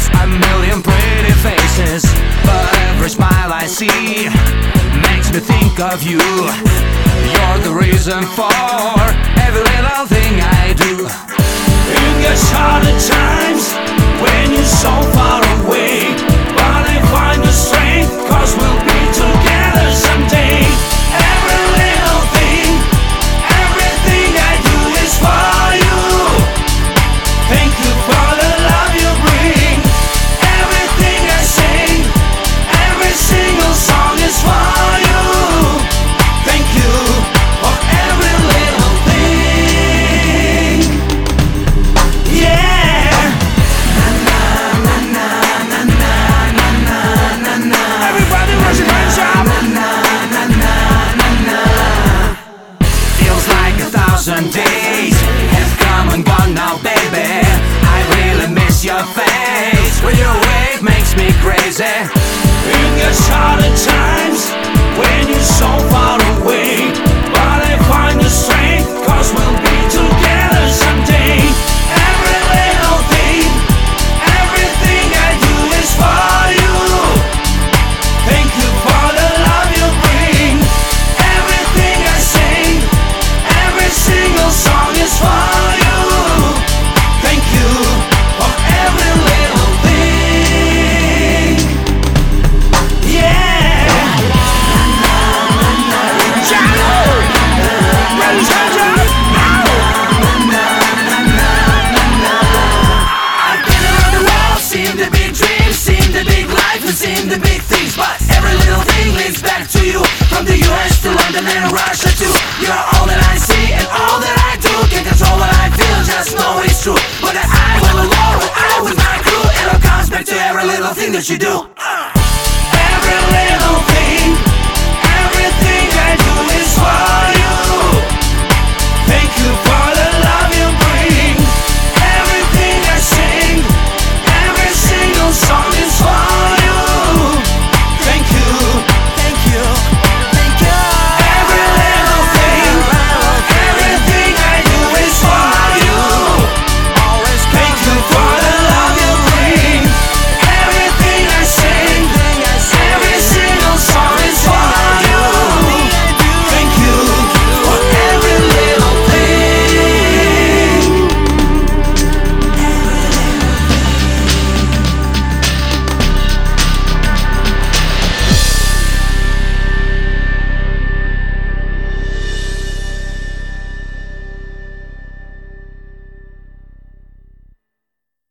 eyes, a million pretty faces, but every smile I see makes me think of you. You're the reason for every little thing I do. It gets hard at times when you're so far away, but I find the strength, 'cause we'll be together someday. Every little thing, everything I do is for you. Thank you for the love you bring. Everything I sing, every single song is for you. Thank you for every little thing. Yeah. Everybody raise your hands up. Feels like 1,000 days have come and gone now, baby. I really miss your face. When your wave makes me crazy. It gets hard at times when you're so far away, but I find the strength, 'cause we'll be together someday. Every little thing, everything I do is for you. Thank you for the love you bring. Everything I sing, every single song is for you. Thank you for every little thing. Yeah. Raise hands up. I've been around the world, seen the big dreams, seen the big life, and seen the big things, but every little thing leads back to you. From the US to London and Russia too. You're all that I see and all that I do. Can't control what I feel, just know it's true. But I will alone, I with my crew, it all comes back to every little thing that you do.